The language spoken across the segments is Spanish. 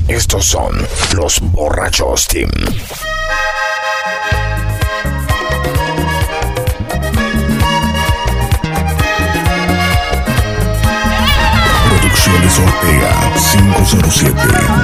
Estos son los Borrachos Team. Producciones Ortega 507.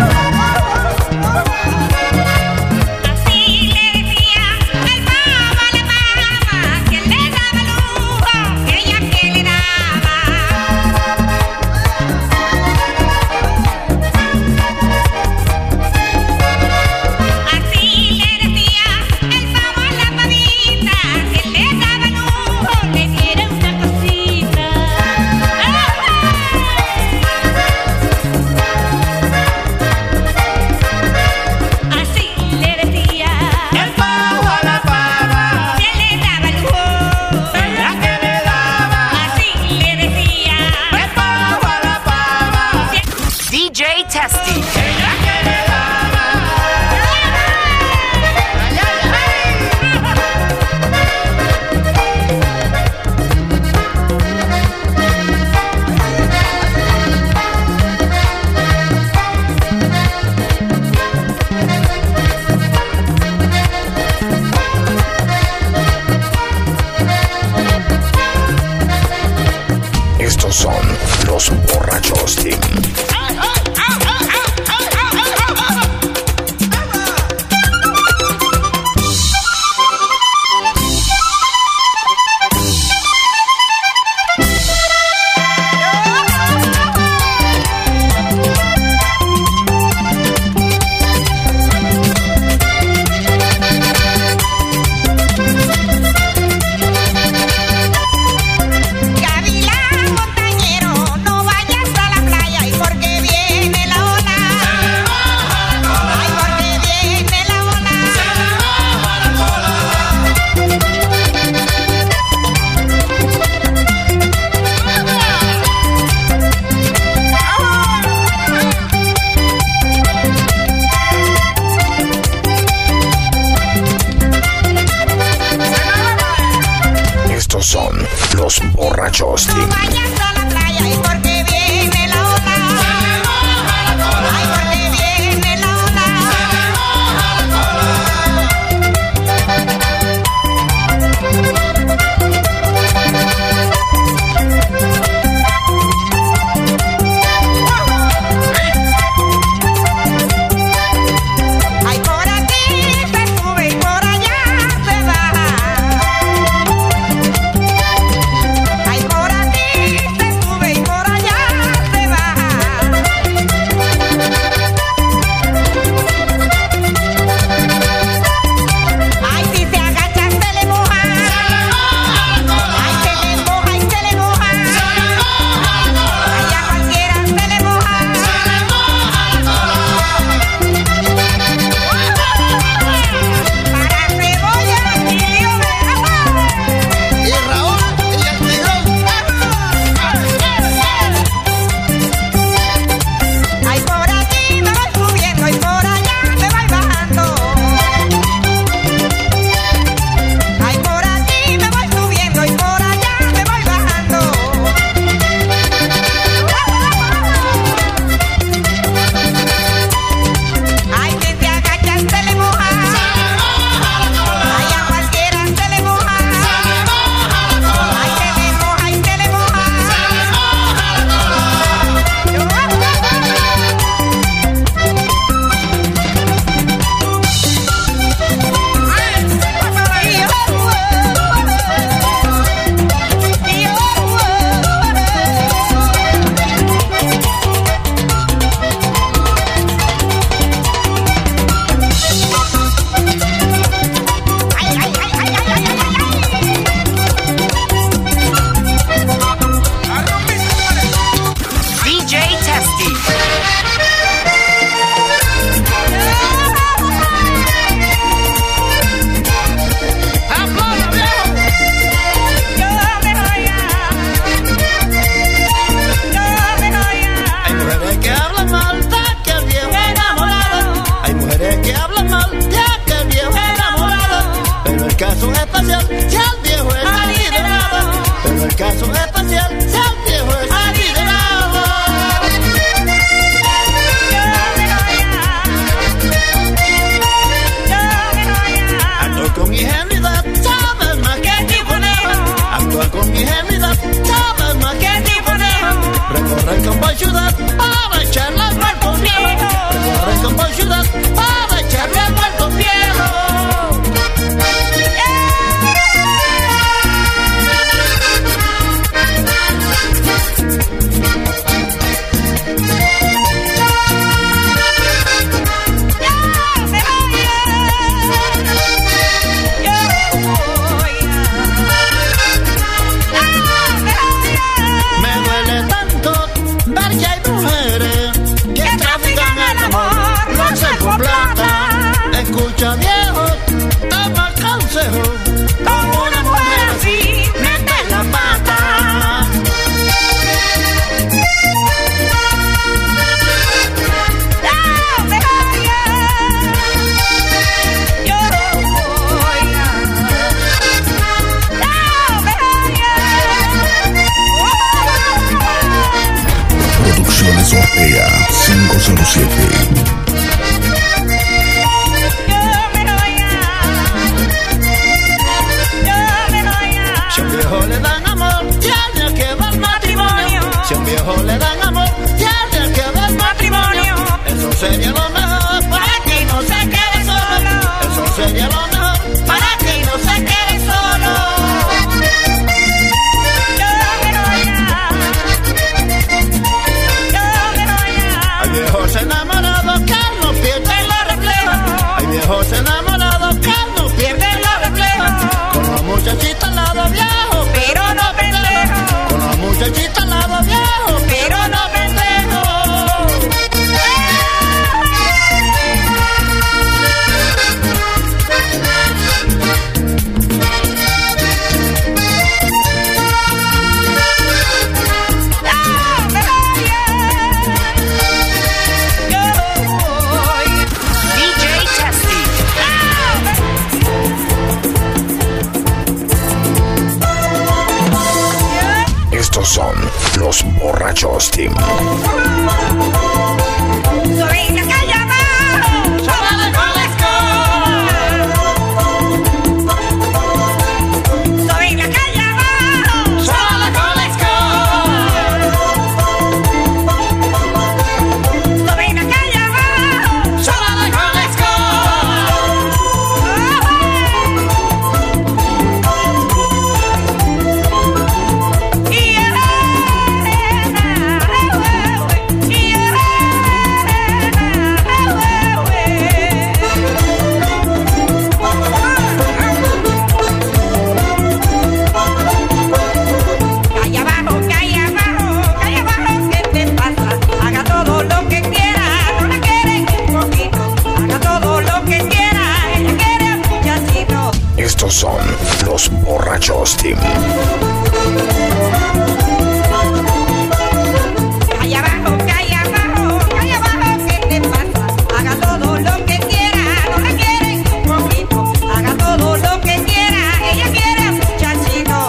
Son los Borrachos Team. Son los Borrachos Team. No vayas a la playa y porque viene la ola. Ay, porque viene la ola. Ay, por aquí se sube y por allá se baja. Ay, por aquí se sube y por allá se baja. Ay, si se agacha se le moja. Ay, se le moja y se le moja. Ay, a cualquiera se le moja. Para cebolla y Y Raúl y el tigrón. ay, por aquí me voy subiendo y por allá me voy bajando. Ay, por aquí me voy subiendo y por allá me voy bajando. Ay, si se agacha se le moja. Ay, a cualquiera se le moja. Ay, se le moja y se le moja. DJ Testy. Hay mujeres que hablan mal de aquel viejo enamorado. Hay mujeres que hablan mal de aquel viejo enamorado. Pero el caso es especial si el viejo es adinerado. Pero el caso es especial si el viejo es adinerado. Si a un viejo le dan amor, tiene que haber matrimonio. Si a un viejo le dan amor, tiene que haber matrimonio. Eso sería lo mejor para que no se quede solo. Eso sería lo mejor para que no se quede solo. Hay viejos enamorados que no pierden los reflejos. Hay viejos enamorados que no pierden los reflejos. Con la muchachita al lado viejo, pero no pendejo. Con la muchachita al lado viejo, pero no pendejo. Estos son los Borrachos Team. Soy la calle abajo, sola de soy la calle abajo, sola de soy la calle abajo, sola de Estos son los Borrachos Team. Calle abajo, ¿qué te pasa? Haga todo lo que quiera, no la quiere un poquito. Haga todo lo que quiera, ella quiere a muchachito.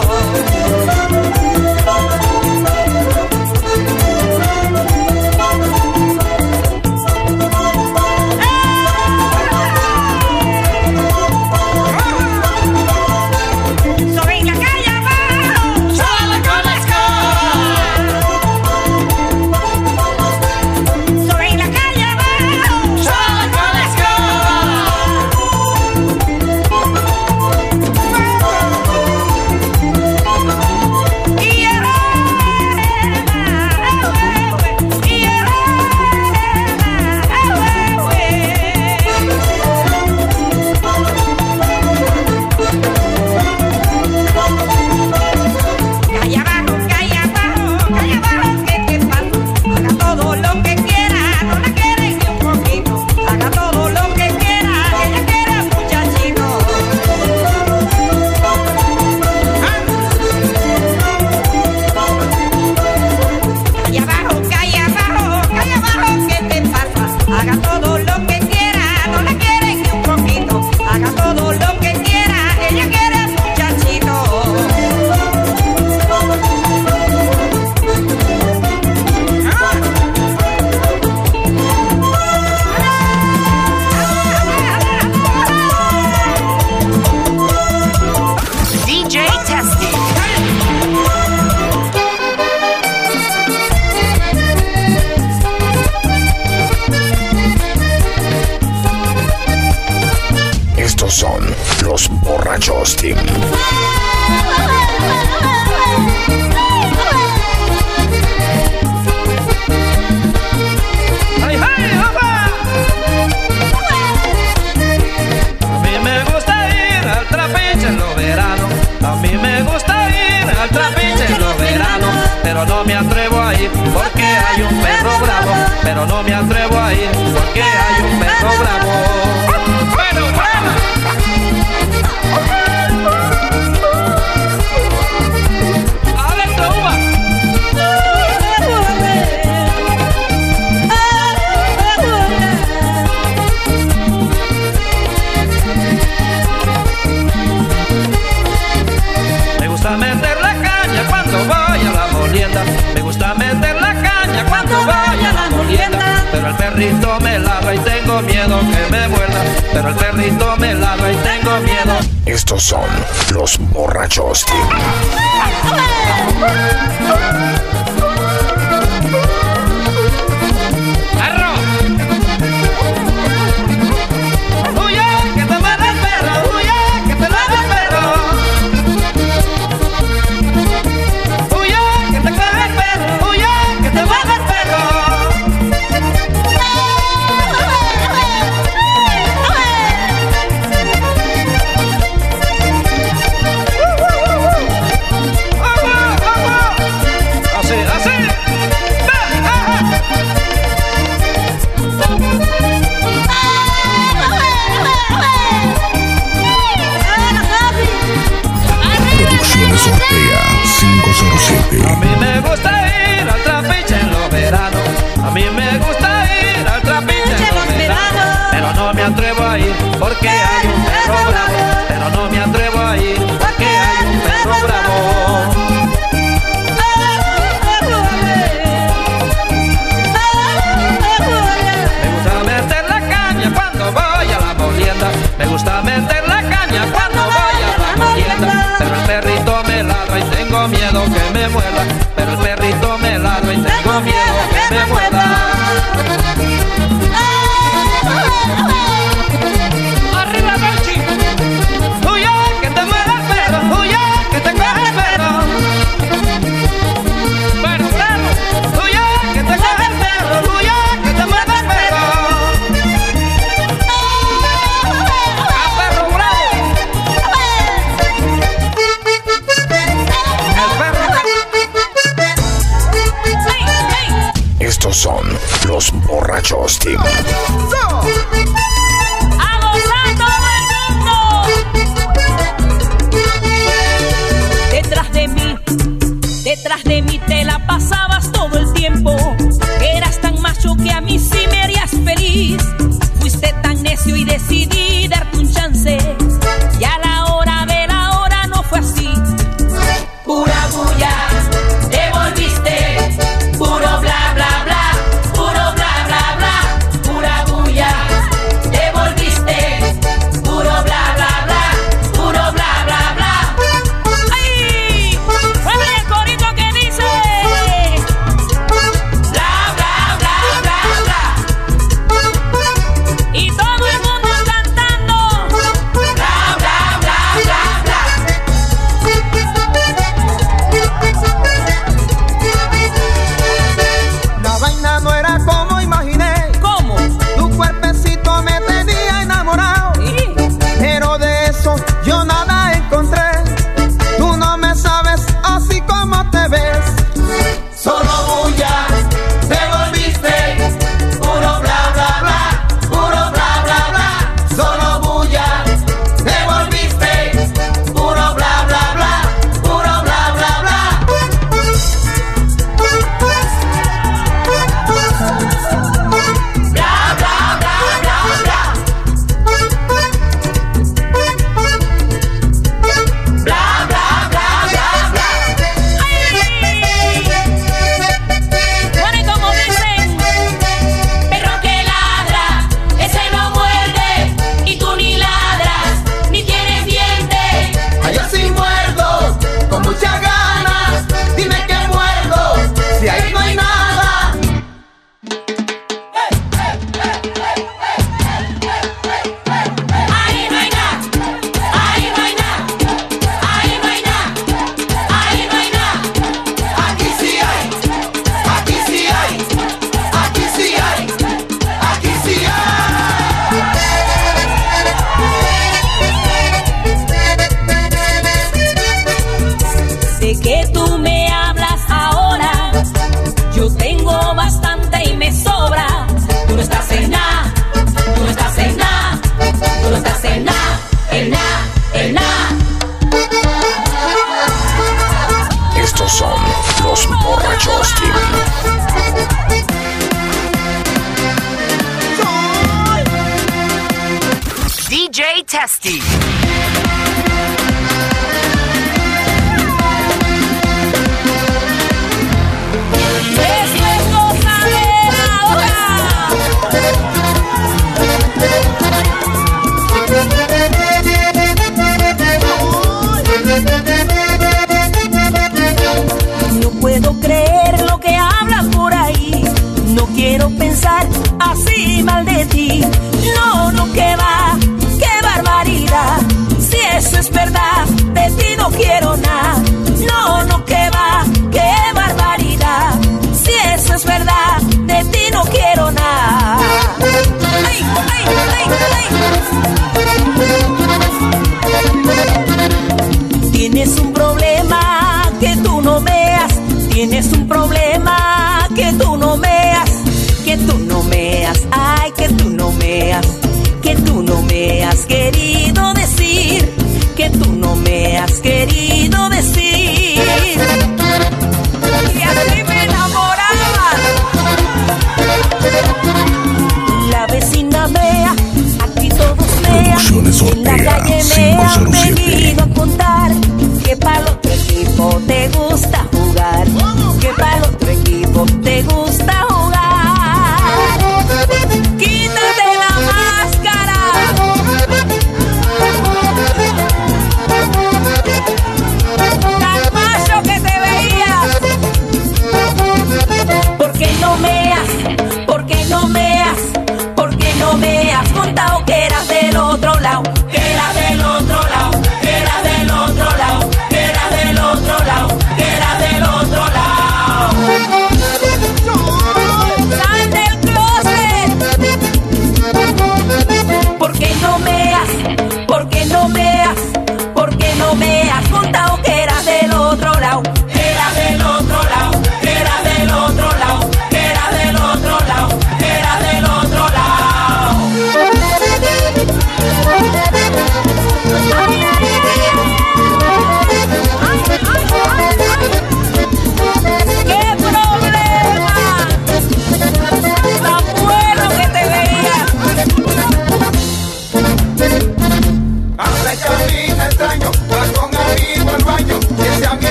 Soy la calle abajo, sola con la soy la calle abajo, sola con la calle abajo, ¿qué te pasa? Haga todo lo que quiera, no la quiere ni un poquito. Haga todo lo que quiera, ella quiere a muchachito. Calle abajo, ¿qué te pasa? Haga todo lo que quiera, no la quiere ni un poquito. Haga todo lo que quiera, ella quiere a muchachito. DJ Testy. Estos son los Borrachos Team. ¡Ay, ay, papá! A mí me gusta ir al trapiche en los veranos. A mí me gusta ir al trapiche en los veranos. Pero no me atrevo a ir porque hay un perro bravo. Pero no me atrevo a ir porque hay un perro bravo. Bueno, ¡ale! perrito me ladra y tengo miedo que me muerda. Pero el perrito me ladra y tengo miedo. Estos son los borrachos team. ¡Arro! ¡Huye, que te muerde el perro! ¡Huye, que te muerde el perro! ¡Huye, que te coge el perro! ¡Huye, que te muerde el perro! Así, así. Producciones Ortega 507. A mí me gusta ir al trapiche en los veranos. A mí me gusta ir al trapiche en los veranos. Pero no me atrevo a ir porque hay un perro bravo. Pero no me atrevo a ir porque hay un perro bravo. Me gusta meter la caña cuando voy a la molienda. Me gusta meter la caña cuando voy a la molienda. Pero el perrito me ladra y tengo miedo que me muerda. Pero el perrito me ladra y tengo miedo que me muerda. ¡Arriba, Belchi! ¡Huye, que te muerde el perro! ¡Huye, que te coge el perro! ¡Perro bravo! ¡Huye, que te coge el perro! ¡Huye, que te muerde el perro! ¡A perro bravo! ¡El perro! Estos son los borrachos team. ¡A gozar todo el mundo! Detrás de mí te la pasabas todo el tiempo. Eras tan macho que a mí sí me harías feliz. Fuiste tan necio y decidí darte un chance. Y a la hora de la hora no fue así. Pura bulla, te volviste. Puro bla bla bla, puro bla bla bla. Pura bulla, te volviste. Puro bla bla bla, puro bla bla bla. ¡Ay! ¡Mueve el corito que dice! Bla bla bla bla bla. Y todo el mundo cantando. Bla bla bla bla bla. La vaina no era como imaginé. ¿Cómo? Tu cuerpecito me tenía enamorado. Sí. Pero de eso yo nada encontré. Tú no me sabes así como te ves. Solo bulla, te volviste. Puro bla bla bla, puro bla bla bla. Solo bulla, te volviste. Puro bla bla bla, puro bla bla bla. Bla bla bla bla bla. Bla bla bla bla bla. Bueno, y como dicen, perro que ladra, ese no muerde. Y tú ni ladras, ni tienes dientes. Ay, yo sí muerdo, con muchas ganas. Dime que muerdo, si ahí no hay nada. Ahí no hay nada, ahí no hay nada, ahí no hay nada, ahí no hay nada. Aquí sí hay, aquí sí hay, aquí sí hay, aquí sí De que tú me hablas ahora, yo tengo bastante y me sobra. Tú no estás en nada, tú no estás en nada, tú no estás en nada, en nada, en nada. Estos son los borrachos team. DJ Testy. Esto es gozadera ahora. de ti. No, no, que va, qué barbaridad. Si eso es verdad, de ti no quiero nada. No, no, que va, qué barbaridad. Si eso es verdad, de ti no quiero nada. ¡Ay, ay, ay, ay! Tienes un problema que tú no veas. Tienes un problema que tú no veas. Que tú no meas, ay, que tú no meas. Que tú no me has querido decir. Que tú no me has querido decir. Y así me enamoraba. La vecina mea, aquí todos mean. En la calle me han venido a contar que para el otro equipo te gusta jugar. Que para el otro equipo te gusta jugar. Quítate la máscara. Tan macho que te veías. ¿Por qué no meas? ¿Por qué no meas? ¿Por qué no me has contado que eras del otro lado? Que eras del otro lado.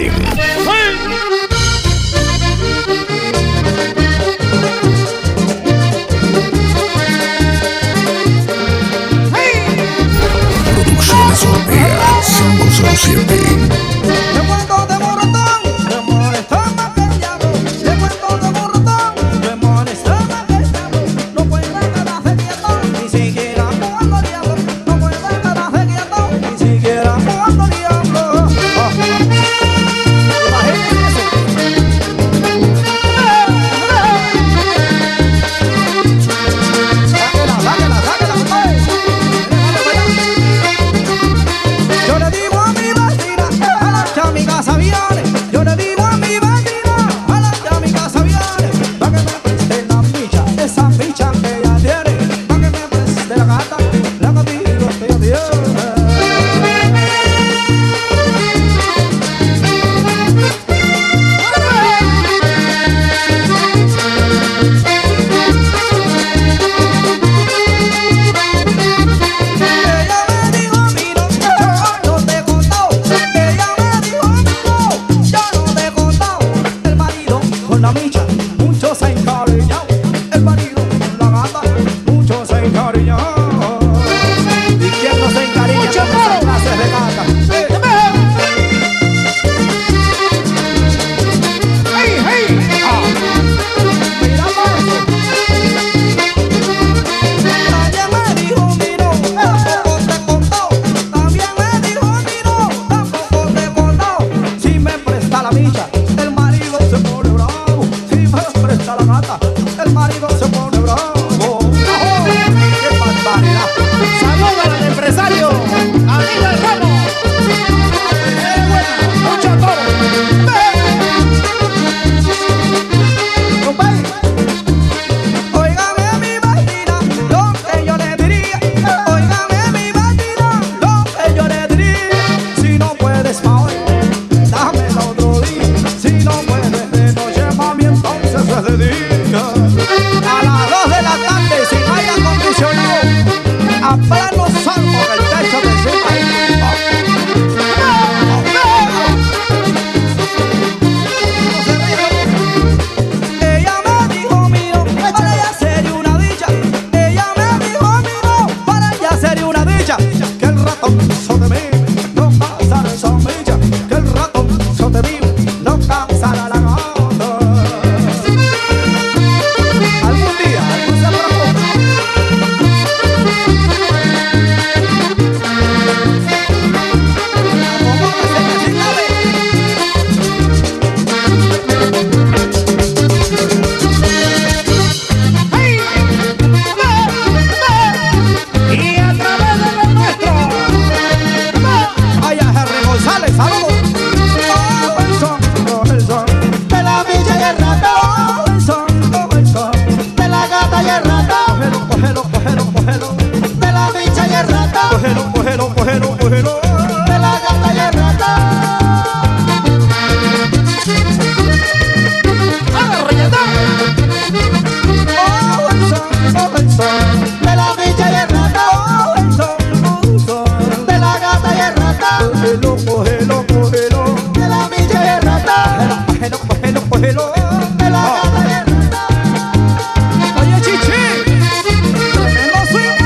Team. Producciones Ortega 507. De cuento de borrotón, de molestón más que el diablo. De cuento de borrotón, de molestón más que el diablo. No puede quedarse quieto, ni siquiera jugando diablo. No puede quedarse quieto, ni siquiera jugando diablo. Imagínense eso. Sáquela, compadre. Yo le digo a mi vecina, a la chamica Saviane. Yo le digo a mi vecina, a la chamica Saviane, pa' que me preste la ficha, esa ficha que ella tiene, pa' que me preste la gatita que ella tiene. Ella me dijo a mí, no, yo no te he contado. Ella me dijo a mí, no, yo no te he contado. El marido con la micha, mucho se encariñó. El marido con la gata, mucho se encariñó. ¿Y quién no se encariña con esas clases de gata? Mira pa' eso. También me dijo a mí no, tampoco te he contado. También me dijo a mí no, tampoco te he contado. Si me presta la micha, el marido se pone bravo. Si me presta la gata, el marido se pone bravo. ¡Ajo! ¡Qué barbaridad! ¡Saludos al empresario! ¡Amigo del ramo! ¡Buena! ¡Mucho toro! ¡Compadre! Óigame mi vecina, lo que yo le diría. Óigame mi vecina, lo que yo le diría. Si no puedes pa' hoy, dame el otro día. Si no puedes de noche pa' mí, entonces es de día. A las 2 de la tarde, si no hay acondicionado, a plano sol por el techo de su país. Ella me dijo mío, para ella sería una dicha. Ella me dijo mío, para ella sería una dicha. Que el ratoncito de mí no pasara esa milla. Que el ratoncito de mí no cansara la gata. Algún día, algún se preocupa. Acomódese que sí cabe. Y a través de lo nuestro, ay, a Henry González, saludos. El son de la bicha y el rato. El son de la gata y el rato. Cógelo. De la bicha y el rato. Cógelo. De la gata y el rato. El son de la bicha y el rato. El son de la gata y el rato. Cógelo. De la bicha y el rato. Cógelo. De la gata y el rato. Oye, Chichi, tremendo swing,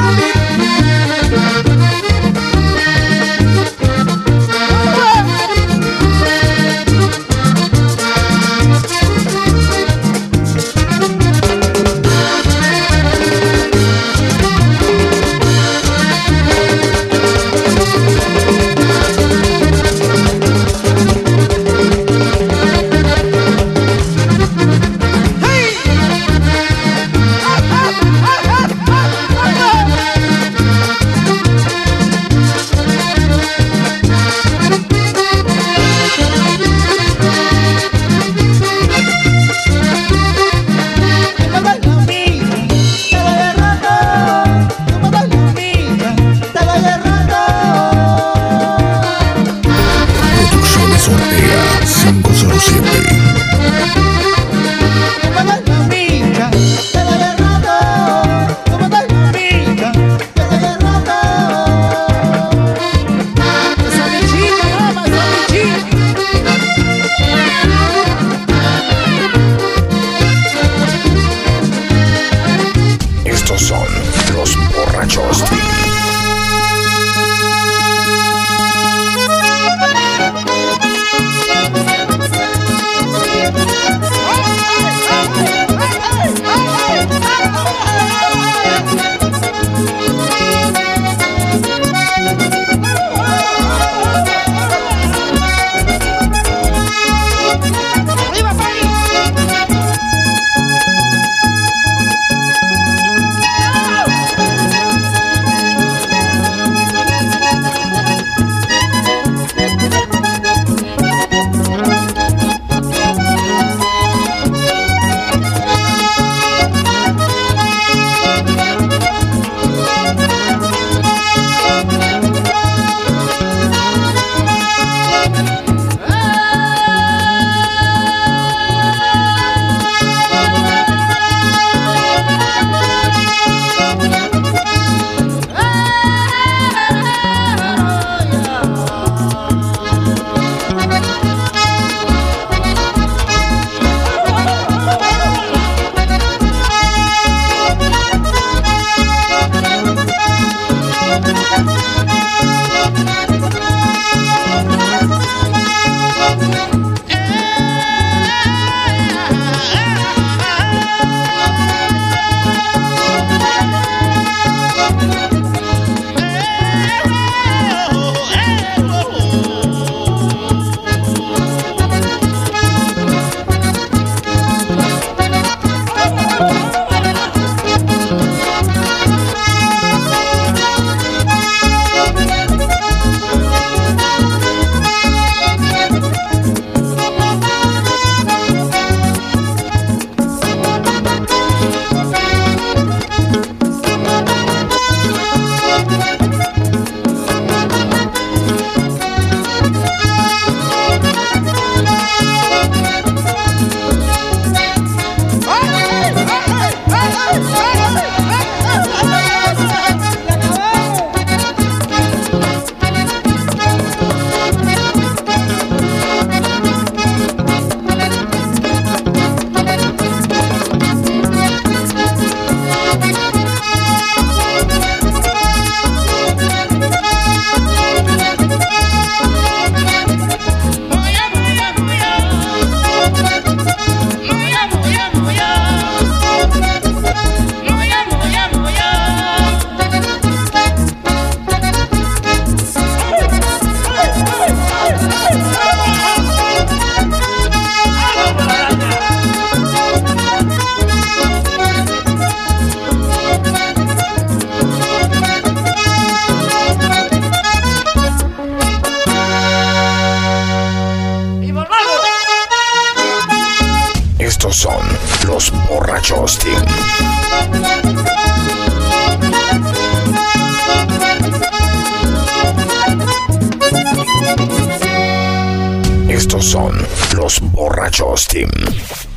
borrachos team. Estos son los borrachos team.